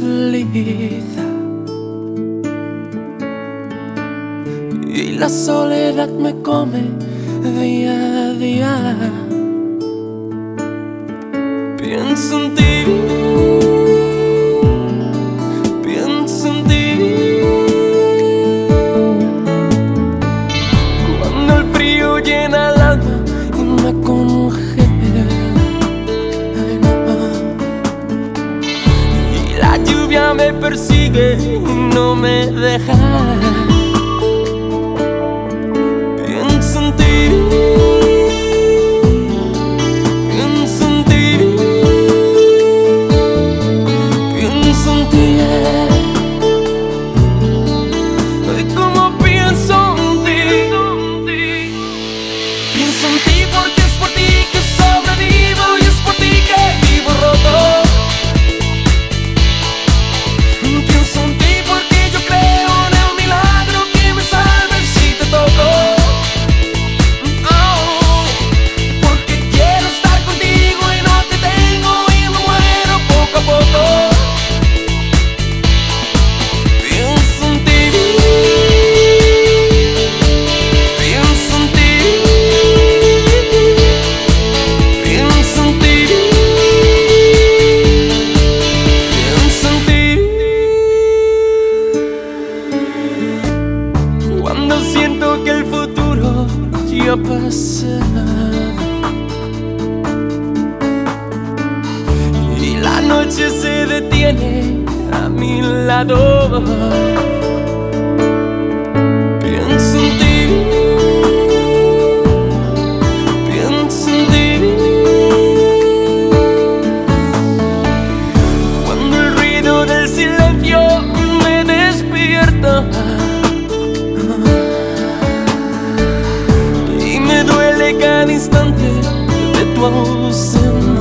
salida y la soledad me come día a día. Pienso en ti, pienso en ti. Cuando el frío llena el alma y me congela, ay, no. Y la lluvia me persigue y no me deja. Pienso en ti, pienso en ti, pienso en ti. Ay, como pienso en ti. Pienso en ti porque es por ti que sobrevivo y es por ti que vivo roto. Pienso en ti porque yo creo en el milagro que me salve si te toco. Oh, porque quiero estar contigo y no te tengo y me muero poco a poco. Pienso en ti, pienso en ti, pienso en ti, pienso en ti. Cuando siento que el futuro ya ha pasado y la noche se detiene a mi lado, pienso en ti, pienso en ti. Cuando el ruido del silencio me despierta y me duele cada instante de tu ausencia.